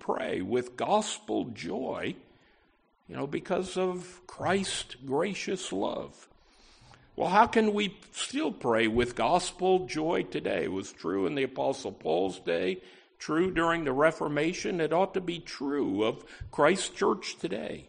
pray with gospel joy, because of Christ's gracious love. Well, how can we still pray with gospel joy today? It was true in the Apostle Paul's day, true during the Reformation. It ought to be true of Christ's church today.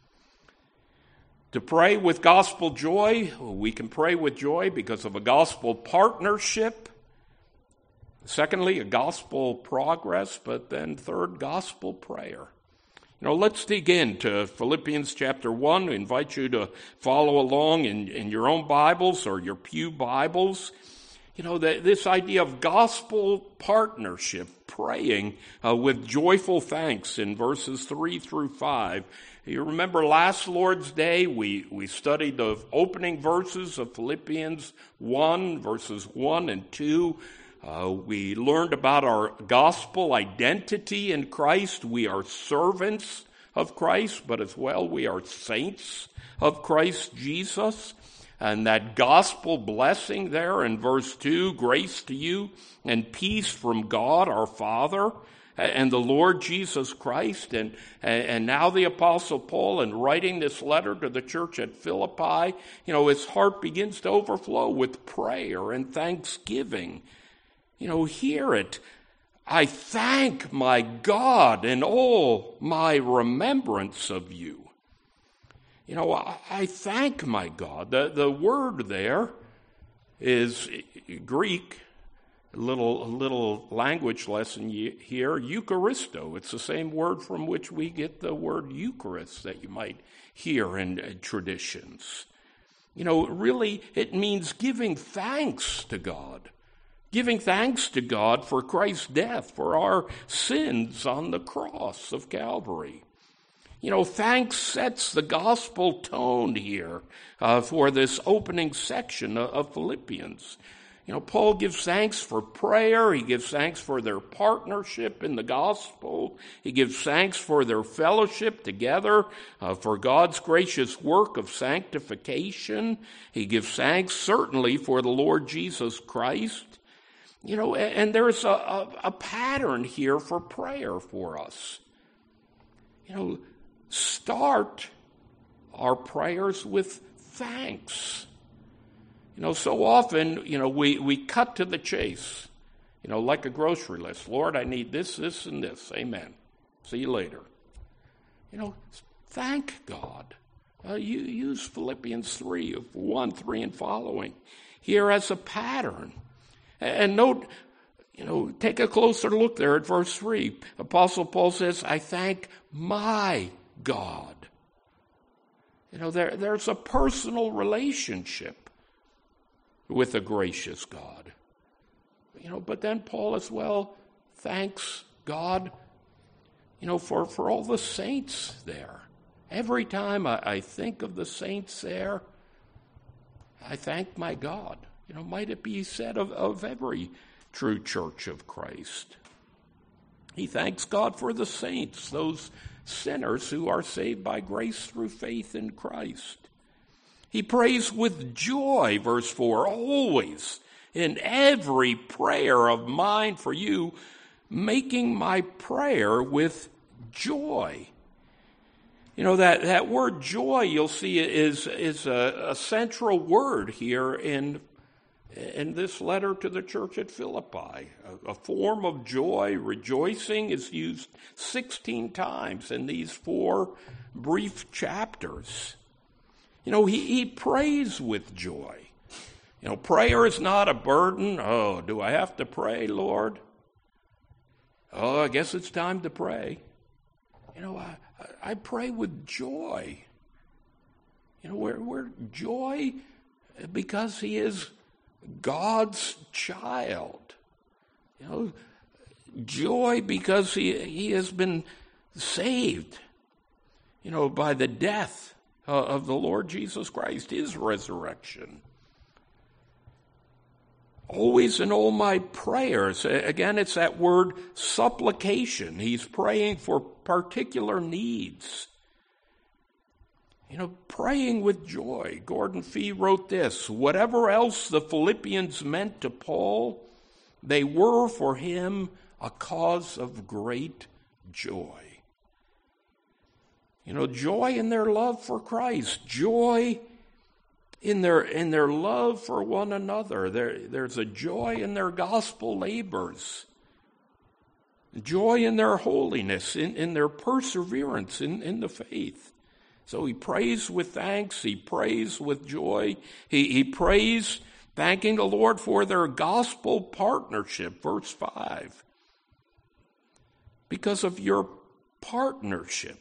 To pray with gospel joy, we can pray with joy because of a gospel partnership. Secondly, a gospel progress, but then third, gospel prayer. Let's dig into Philippians chapter 1. I invite you to follow along in your own Bibles or your pew Bibles. This idea of gospel partnership, praying with joyful thanks in verses 3 through 5. You remember last Lord's Day, we studied the opening verses of Philippians 1, verses 1 and 2. We learned about our gospel identity in Christ. We are servants of Christ, but as well we are saints of Christ Jesus. And that gospel blessing there in verse 2, grace to you and peace from God our Father and the Lord Jesus Christ. And now the Apostle Paul, in writing this letter to the church at Philippi, his heart begins to overflow with prayer and thanksgiving. Hear it. I thank my God in all my remembrance of you. I thank my God. The word there is Greek, a little language lesson here, Eucharisto. It's the same word from which we get the word Eucharist that you might hear in traditions. Really, it means giving thanks to God. Giving thanks to God for Christ's death, for our sins on the cross of Calvary. Thanks sets the gospel tone here for this opening section of Philippians. Paul gives thanks for prayer. He gives thanks for their partnership in the gospel. He gives thanks for their fellowship together, for God's gracious work of sanctification. He gives thanks certainly for the Lord Jesus Christ. And there's a pattern here for prayer for us. Start our prayers with thanks. So often, we cut to the chase, like a grocery list. Lord, I need this, this, and this. Amen. See you later. Thank God. You use Philippians 3, 1, 3, and following here as a pattern. And note, take a closer look there at verse 3. Apostle Paul says, I thank my God. There's a personal relationship with a gracious God. But then Paul as well thanks God, for all the saints there. Every time I think of the saints there, I thank my God. Might it be said of every true church of Christ. He thanks God for the saints, those sinners who are saved by grace through faith in Christ. He prays with joy, verse 4, always in every prayer of mine for you, making my prayer with joy. That word joy, you'll see, is a central word here in this letter to the church at Philippi. A form of joy, rejoicing, is used 16 times in these 4 brief chapters. He prays with joy. Prayer is not a burden. Oh, do I have to pray, Lord? Oh, I guess it's time to pray. I pray with joy. We're joy because he is God's child. Joy because he has been saved, by the death of the Lord Jesus Christ, his resurrection. Always in all my prayers. Again, it's that word supplication. He's praying for particular needs. Praying with joy. Gordon Fee wrote this: whatever else the Philippians meant to Paul, they were for him a cause of great joy. Joy in their love for Christ, joy in their love for one another. There's a joy in their gospel labors, joy in their holiness, in their perseverance in the faith. So he prays with thanks, he prays with joy, he prays thanking the Lord for their gospel partnership, verse 5. Because of your partnership.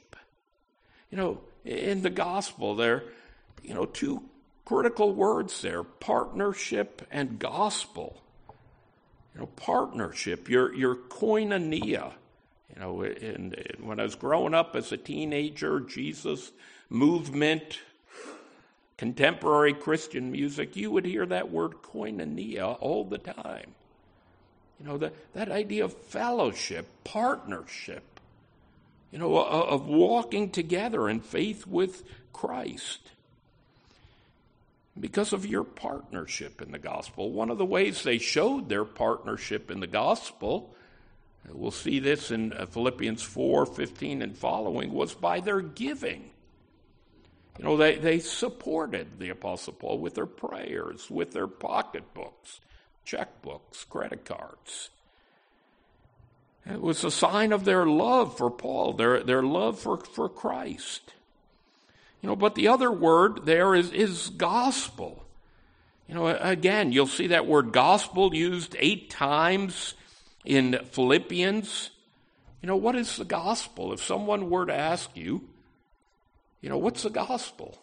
In the gospel, there are two critical words there, partnership and gospel. Partnership, your koinonia. And when I was growing up as a teenager, Jesus movement, contemporary Christian music, you would hear that word koinonia all the time. That idea of fellowship, partnership, of walking together in faith with Christ. Because of your partnership in the gospel. One of the ways they showed their partnership in the gospel, we'll see this in Philippians 4:15 and following, was by their giving. They supported the Apostle Paul with their prayers, with their pocketbooks, checkbooks, credit cards. It was a sign of their love for Paul, their love for Christ. But the other word there is gospel. Again, you'll see that word gospel used 8 times in Philippians. What is the gospel? If someone were to ask you, what's the gospel?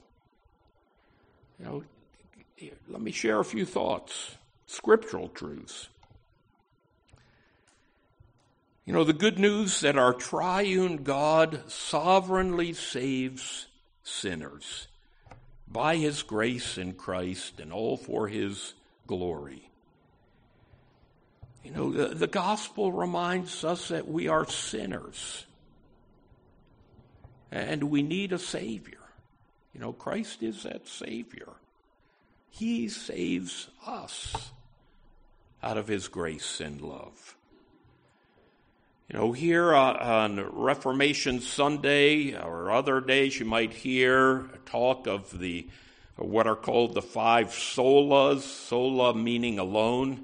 Let me share a few thoughts, scriptural truths. The good news that our triune God sovereignly saves sinners by his grace in Christ and all for his glory. The gospel reminds us that we are sinners and we need a Savior. Christ is that Savior. He saves us out of his grace and love. Here on Reformation Sunday or other days, you might hear talk of what are called the 5 solas, sola meaning alone.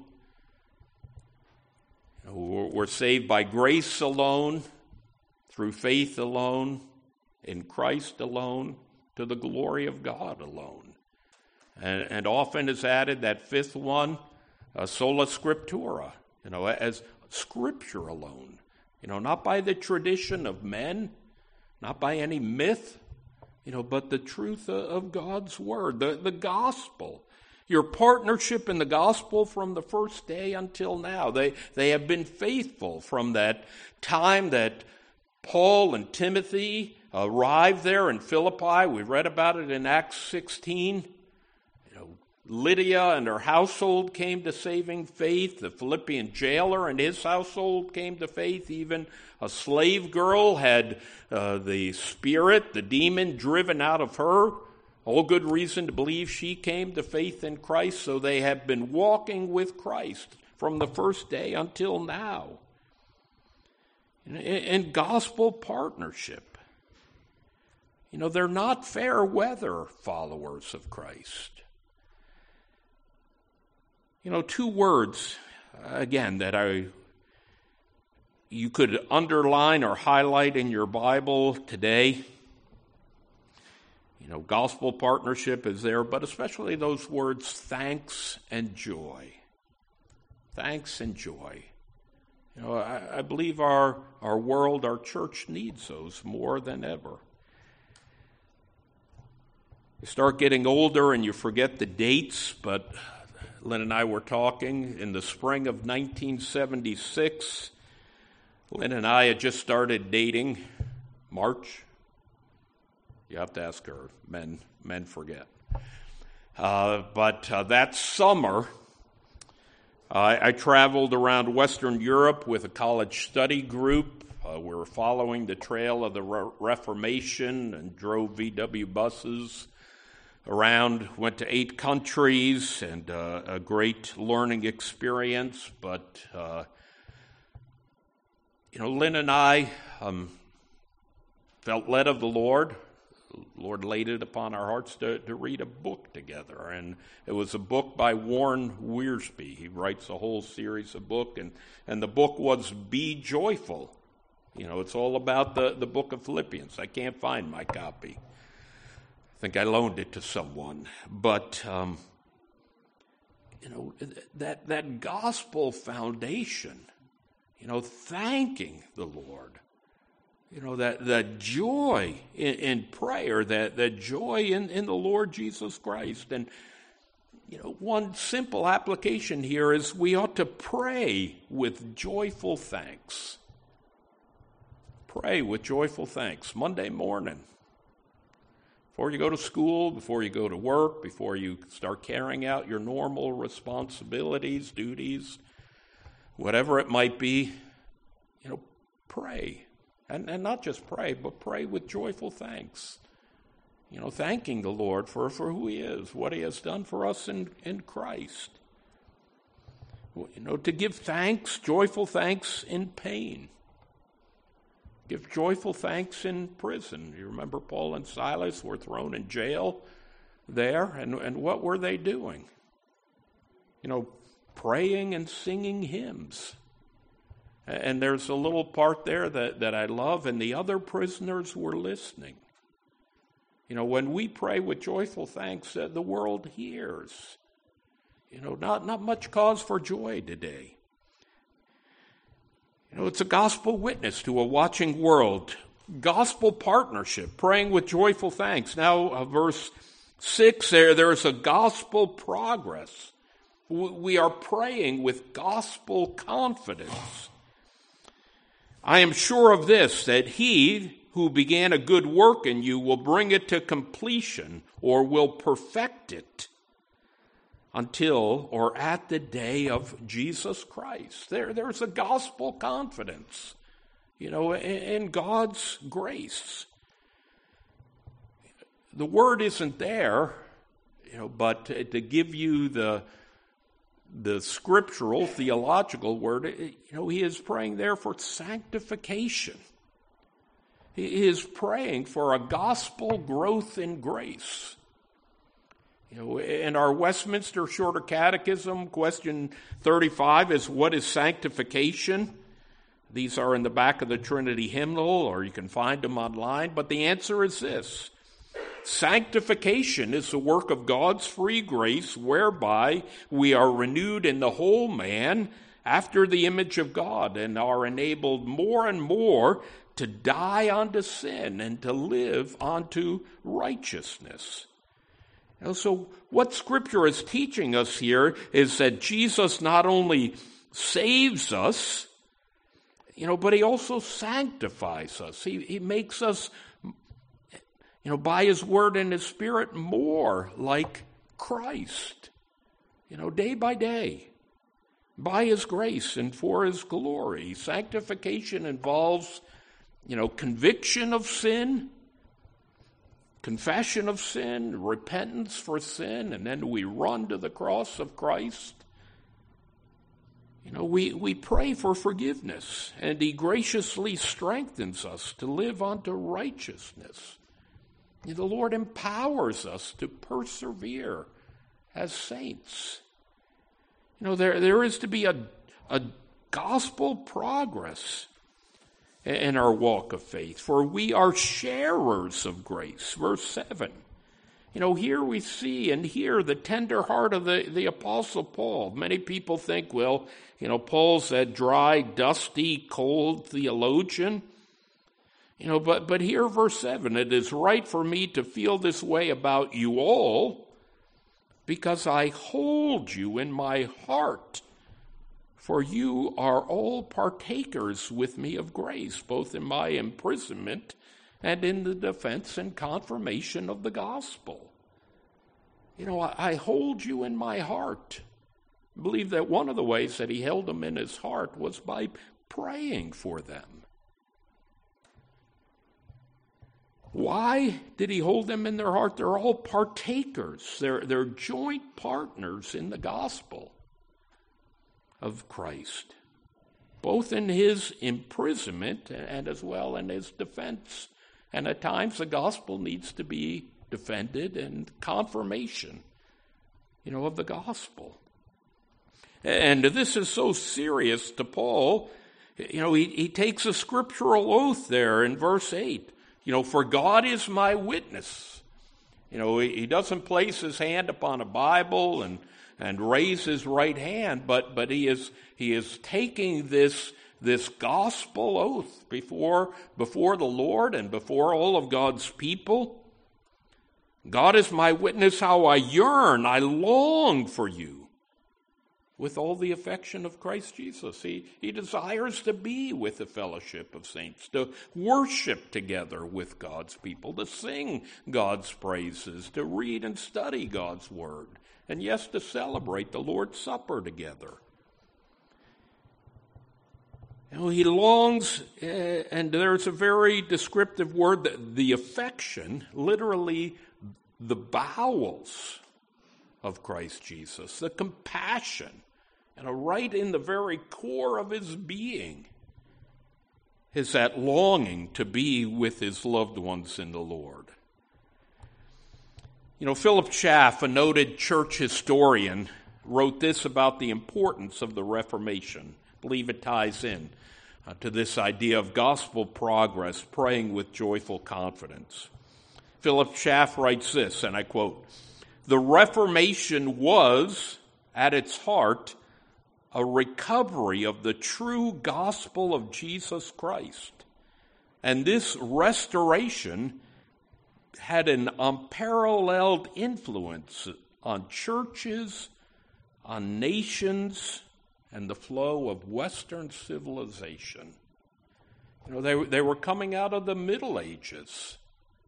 We're saved by grace alone, through faith alone, in Christ alone, to the glory of God alone. And often is added that 5th one, sola scriptura, as Scripture alone. Not by the tradition of men, not by any myth, but the truth of God's word, the gospel. Your partnership in the gospel from the first day until now. They have been faithful from that time that Paul and Timothy arrived there in Philippi. We read about it in Acts 16. Lydia and her household came to saving faith. The Philippian jailer and his household came to faith. Even a slave girl had the spirit, the demon, driven out of her. All good reason to believe she came to faith in Christ. So they have been walking with Christ from the first day until now. In gospel partnership. They're not fair weather followers of Christ. 2 words, again, that you could underline or highlight in your Bible today. Gospel partnership is there, but especially those words, thanks and joy. Thanks and joy. I believe our world, our church needs those more than ever. You start getting older and you forget the dates, but Lynn and I were talking in the spring of 1976. Lynn and I had just started dating. March. You have to ask her. Men forget. But that summer, I traveled around Western Europe with a college study group. We were following the trail of the Reformation and drove VW buses around, went to 8 countries, and a great learning experience. But Lynn and I felt led of the Lord. The Lord laid it upon our hearts to read a book together. And it was a book by Warren Wiersbe. He writes a whole series of books. And the book was Be Joyful. It's all about the book of Philippians. I can't find my copy. I think I loaned it to someone. But, that gospel foundation, thanking the Lord, that joy in prayer, that joy in the Lord Jesus Christ. And, one simple application here is we ought to pray with joyful thanks. Pray with joyful thanks Monday morning. Before you go to school, before you go to work, before you start carrying out your normal responsibilities, duties, whatever it might be, pray. And not just pray, but pray with joyful thanks. Thanking the Lord for who He is, what He has done for us in Christ. To give thanks, joyful thanks in pain. Give joyful thanks in prison. You remember Paul and Silas were thrown in jail there, and what were they doing? Praying and singing hymns. And there's a little part there that I love, and the other prisoners were listening. When we pray with joyful thanks, the world hears. Not much cause for joy today. It's a gospel witness to a watching world. Gospel partnership, praying with joyful thanks. Now, verse 6 there's a gospel progress. We are praying with gospel confidence. I am sure of this, that He who began a good work in you will bring it to completion, or will perfect it until or at the day of Jesus Christ. There's a gospel confidence, in God's grace. The word isn't there, but to give you the scriptural, theological word, he is praying there for sanctification. He is praying for a gospel growth in grace. In our Westminster Shorter Catechism, question 35 is, what is sanctification? These are in the back of the Trinity hymnal, or you can find them online. But the answer is this. Sanctification is the work of God's free grace, whereby we are renewed in the whole man after the image of God, and are enabled more and more to die unto sin and to live unto righteousness. So what Scripture is teaching us here is that Jesus not only saves us, but He also sanctifies us. He makes us, by His Word and His Spirit, more like Christ, day by day, by His grace and for His glory. Sanctification involves, conviction of sin, confession of sin, repentance for sin, and then we run to the cross of Christ. We pray for forgiveness, and He graciously strengthens us to live unto righteousness. The Lord empowers us to persevere as saints. There is to be a gospel progress in our walk of faith, for we are sharers of grace. Verse 7. Here we see and hear the tender heart of the Apostle Paul. Many people think, Paul's that dry, dusty, cold theologian. But here, verse 7, it is right for me to feel this way about you all, because I hold you in my heart. For you are all partakers with me of grace, both in my imprisonment and in the defense and confirmation of the gospel. I hold you in my heart. I believe that one of the ways that he held them in his heart was by praying for them. Why did he hold them in their heart? They're all partakers. They're joint partners in the gospel of Christ. both in his imprisonment and as well in his defense. And at times the gospel needs to be defended and confirmation, of the gospel. And this is so serious to Paul. He takes a scriptural oath there in verse 8. For God is my witness. He doesn't place his hand upon a Bible and raise his right hand, but he is taking this gospel oath before the Lord and before all of God's people. God is my witness how I yearn, I long for you with all the affection of Christ Jesus. He desires to be with the fellowship of saints, to worship together with God's people, to sing God's praises, to read and study God's word, and yes, to celebrate the Lord's Supper together. He longs, and there's a very descriptive word, that the affection, literally the bowels of Christ Jesus, the compassion, right in the very core of his being is that longing to be with his loved ones in the Lord. Philip Schaff, a noted church historian, wrote this about the importance of the Reformation. I believe it ties in to this idea of gospel progress, praying with joyful confidence. Philip Schaff writes this, and I quote, "The Reformation was, at its heart, a recovery of the true gospel of Jesus Christ. And this restoration had an unparalleled influence on churches, on nations, and the flow of Western civilization." They were coming out of the Middle Ages,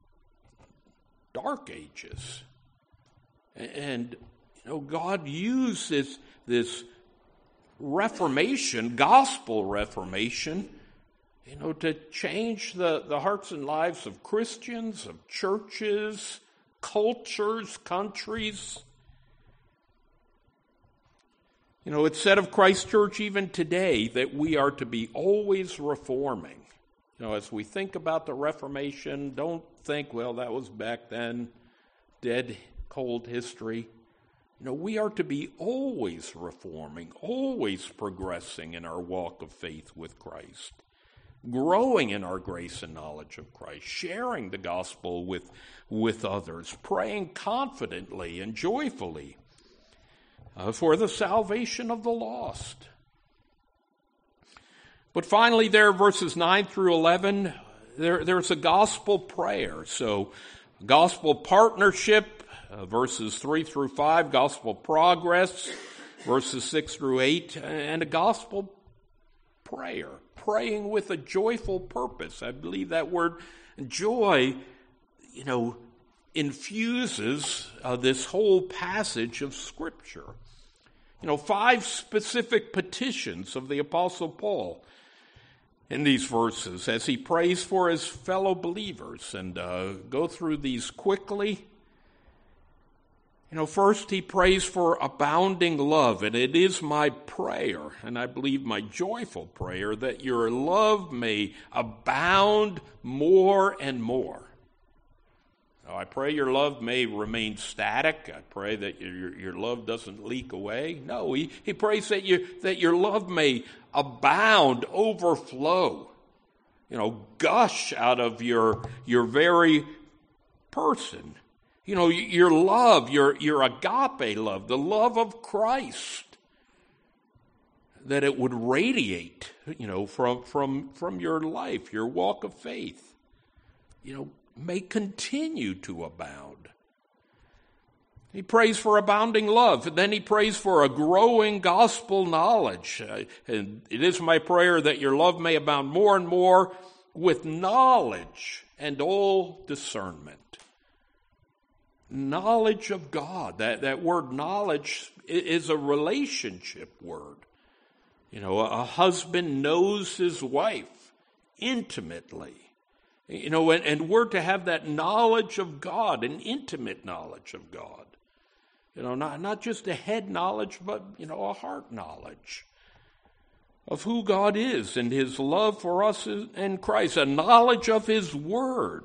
Dark Ages. And, God used this Reformation, gospel Reformation, to change the hearts and lives of Christians, of churches, cultures, countries. It's said of Christ Church even today that we are to be always reforming. As we think about the Reformation, don't think, well, that was back then, dead, cold history. We are to be always reforming, always progressing in our walk of faith with Christ, growing in our grace and knowledge of Christ, sharing the gospel with others, praying confidently and joyfully for the salvation of the lost. But finally there, verses 9 through 11, there's a gospel prayer. So gospel partnership, verses 3 through 5, gospel progress, verses 6 through 8, and a gospel prayer, praying with a joyful purpose. I believe that word joy, infuses this whole passage of Scripture. 5 specific petitions of the Apostle Paul in these verses as he prays for his fellow believers, and go through these quickly. First he prays for abounding love, and it is my prayer, and I believe my joyful prayer, that your love may abound more and more. I pray your love may remain static. I pray that your love doesn't leak away. No, he prays that your love may abound, overflow, gush out of your very person. Your love, your agape love, the love of Christ, that it would radiate, from your life, your walk of faith, may continue to abound. He prays for abounding love, and then he prays for a growing gospel knowledge. And it is my prayer that your love may abound more and more with knowledge and all discernment. Knowledge of God. That word knowledge is a relationship word. A husband knows his wife intimately. And we're to have that knowledge of God, an intimate knowledge of God. Not just a head knowledge, but, a heart knowledge. of who God is and his love for us in Christ, a knowledge of his word,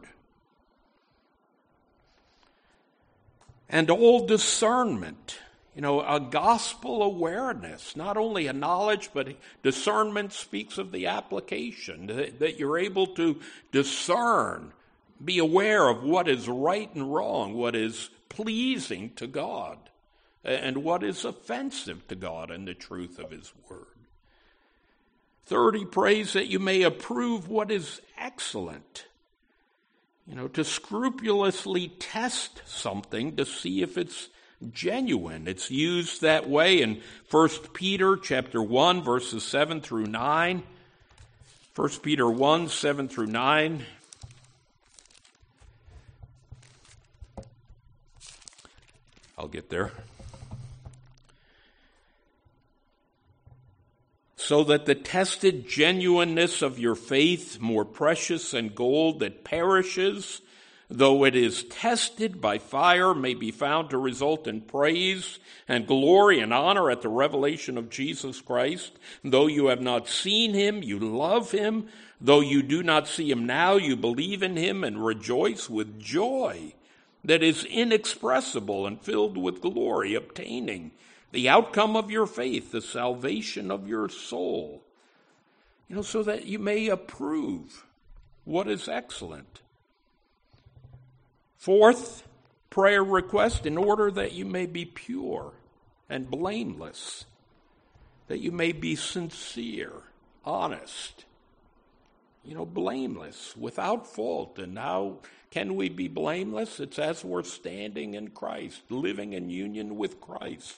and all discernment, a gospel awareness, not only a knowledge, but discernment speaks of the application, that you're able to discern, be aware of what is right and wrong, what is pleasing to God, and what is offensive to God in the truth of his word. Third, he prays that you may approve what is excellent. To scrupulously test something to see if it's genuine. It's used that way in 1 Peter chapter 1, verses 7 through 9. 1 Peter 1, 7 through 9. I'll get there. So that the tested genuineness of your faith, more precious than gold that perishes, though it is tested by fire, may be found to result in praise and glory and honor at the revelation of Jesus Christ. Though you have not seen him, you love him. Though you do not see him now, you believe in him and rejoice with joy that is inexpressible and filled with glory, obtaining the outcome of your faith, the salvation of your soul, so that you may approve what is excellent. Fourth, prayer request, in order that you may be pure and blameless, that you may be sincere, honest, blameless, without fault. And how can we be blameless? It's as we're standing in Christ, living in union with Christ.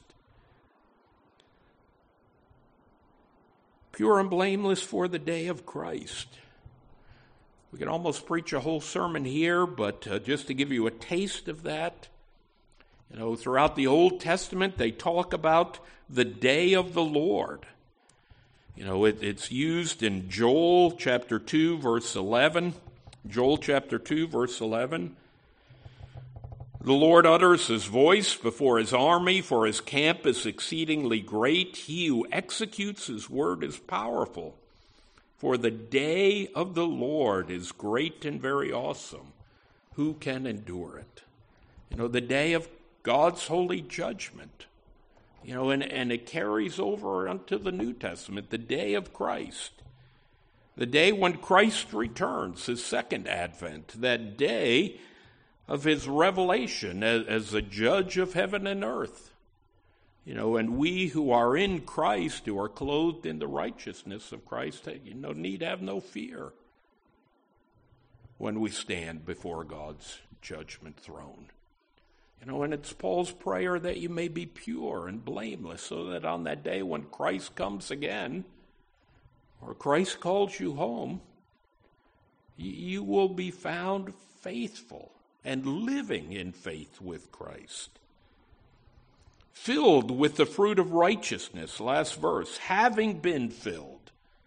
Pure and blameless for the day of Christ. We could almost preach a whole sermon here, but just to give you a taste of that, throughout the Old Testament, they talk about the day of the Lord. It's used in Joel chapter 2, verse 11. Joel chapter 2, verse 11. The Lord utters his voice before his army, for his camp is exceedingly great. He who executes his word is powerful. For the day of the Lord is great and very awesome. Who can endure it? The day of God's holy judgment. And it carries over unto the New Testament, the day of Christ. The day when Christ returns, his second advent, that day of his revelation as a judge of heaven and earth. And we who are in Christ, who are clothed in the righteousness of Christ, need have no fear when we stand before God's judgment throne. And it's Paul's prayer that you may be pure and blameless, so that on that day when Christ comes again, or Christ calls you home, you will be found faithful and living in faith with Christ. Filled with the fruit of righteousness, last verse, having been filled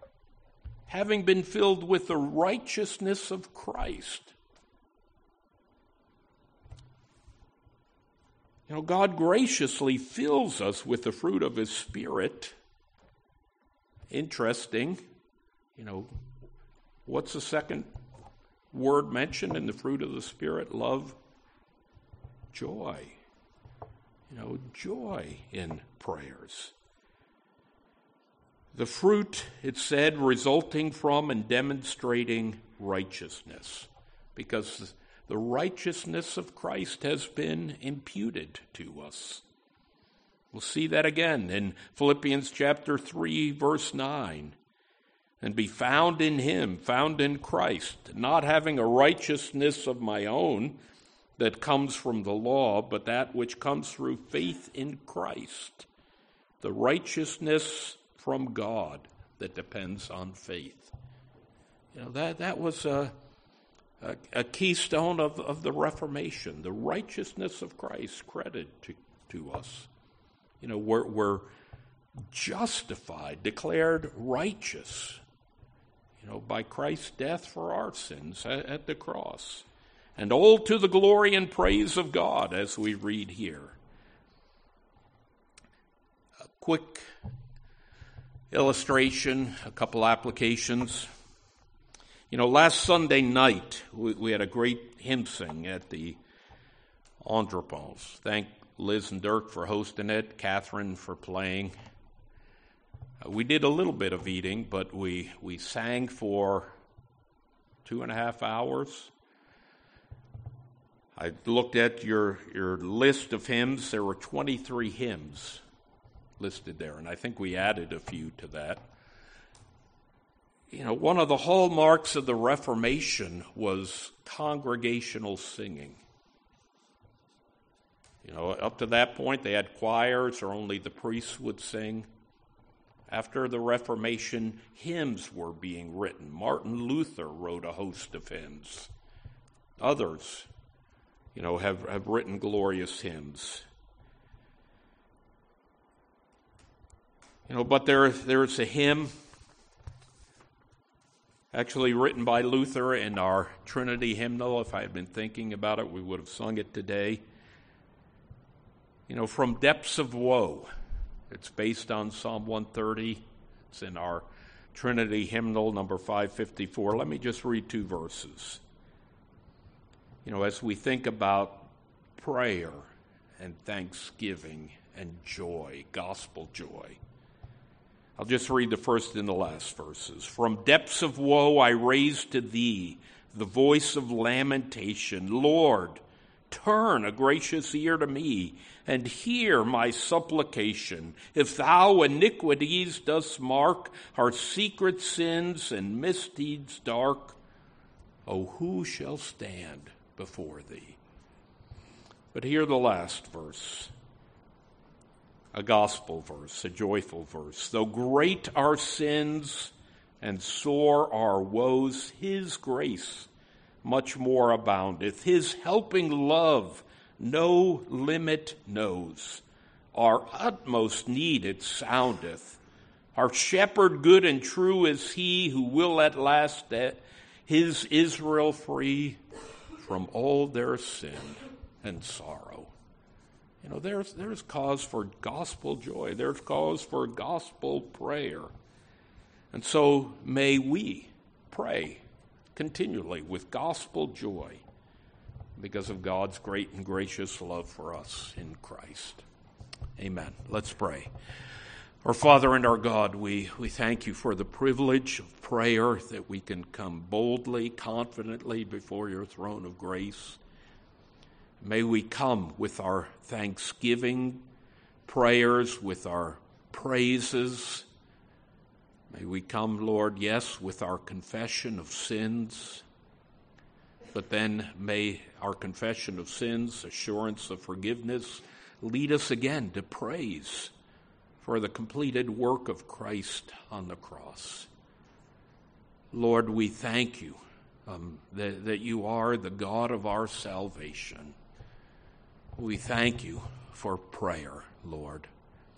with the righteousness of Christ. God graciously fills us with the fruit of his Spirit. Interesting. What's the second word mentioned in the fruit of the Spirit? Love, joy. Joy in prayers. The fruit, it said, resulting from and demonstrating righteousness, because the righteousness of Christ has been imputed to us. We'll see that again in Philippians chapter 3, verse 9. And be found in him, found in Christ, not having a righteousness of my own that comes from the law, but that which comes through faith in Christ. The righteousness from God that depends on faith. That was a keystone of the Reformation, the righteousness of Christ credited to us. We're justified, declared righteous, by Christ's death for our sins at the cross. And all to the glory and praise of God, as we read here. A quick illustration, a couple applications. Last Sunday night, we had a great hymn sing at the Andropons. Thank Liz and Dirk for hosting it, Catherine for playing. We did a little bit of eating, but we sang for 2.5 hours. I looked at your list of hymns. There were 23 hymns listed there, and I think we added a few to that. One of the hallmarks of the Reformation was congregational singing. Up to that point, they had choirs or only the priests would sing. After the Reformation, hymns were being written. Martin Luther wrote a host of hymns. Others, have written glorious hymns. But there's a hymn actually written by Luther in our Trinity hymnal. If I had been thinking about it, we would have sung it today. From Depths of Woe. It's based on Psalm 130. It's in our Trinity hymnal, number 554. Let me just read 2 verses. As we think about prayer and thanksgiving and joy, gospel joy. I'll just read the first and the last verses. From depths of woe I raise to thee the voice of lamentation. Lord, turn a gracious ear to me and hear my supplication. If thou iniquities dost mark our secret sins and misdeeds dark, oh, who shall stand before thee? But hear the last verse, a gospel verse, a joyful verse. Though great our sins and sore our woes, his grace much more aboundeth. His helping love no limit knows. Our utmost need it soundeth. Our shepherd good and true is he who will at last set his Israel free from all their sin and sorrow. There's cause for gospel joy. There's cause for gospel prayer. And so may we pray continually with gospel joy because of God's great and gracious love for us in Christ. Amen. Let's pray. Our Father and our God, we thank you for the privilege of prayer, that we can come boldly, confidently before your throne of grace. May we come with our thanksgiving prayers, with our praises. May we come, Lord, yes, with our confession of sins, but then may our confession of sins, assurance of forgiveness, lead us again to praise for the completed work of Christ on the cross. Lord, we thank you that you are the God of our salvation. We thank you for prayer, Lord.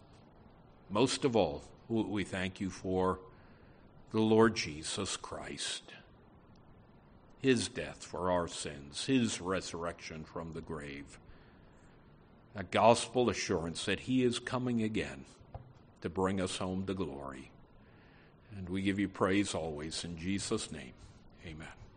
Most of all, we thank you for the Lord Jesus Christ, his death for our sins, his resurrection from the grave, a gospel assurance that he is coming again to bring us home to glory. And we give you praise always in Jesus' name. Amen.